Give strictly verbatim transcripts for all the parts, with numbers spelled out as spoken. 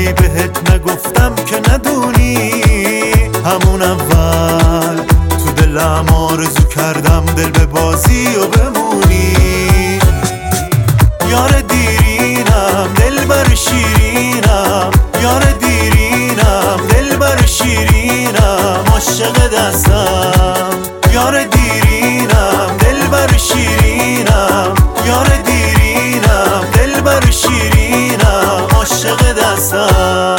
ولی بهت نگفتم که ندونی. همون اول تو دلم آرزو کردم دل به بازی و بمونی. یار دیرینم دل بر شیرینم، یار دیرینم دل بر شیرینم، عاشق دستم. یار دیرینم دل بر شیرینم، یار دیرینم دل بر شیرینم، عاشق دستم.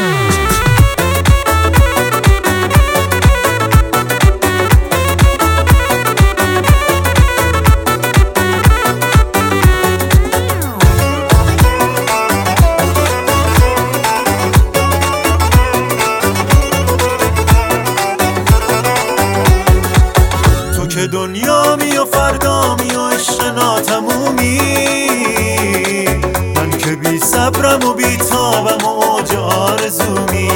که دنیامی و فردامی و عشق ناتمومی، من که بی صبرم و بی تابم و اوج آرزومی.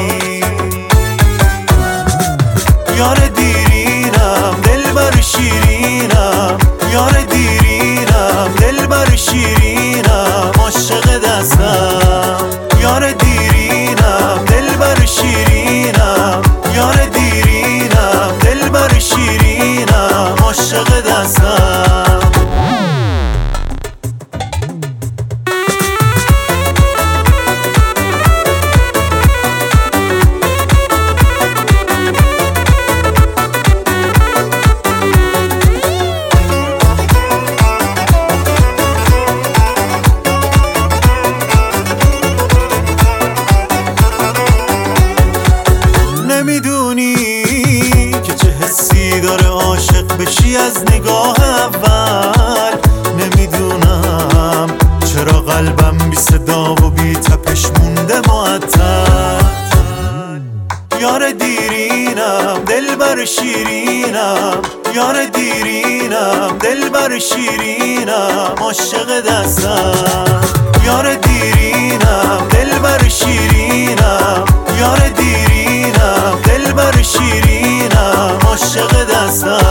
یار دیرینم دل بر شیرینم، یار دیرینم دل بر شیرینم، عاشق دستم. یار دیرینم دل بر شیرینم، یار دیرینم دل بر شیرینم، عاشق دستم. نمیدونی که چه حسی داره عاشق بشی از نگاه اول. نمیدونم چرا قلبم بی صدا و بی تپش مونده معطل. یار دیرینم دل بر شیرینم، یار دیرینم دل بر شیرینم، عاشق دستم. یار دیرینم دل بر شیرینم، یار دیرینم دل بر شیرینم، عاشق دستم.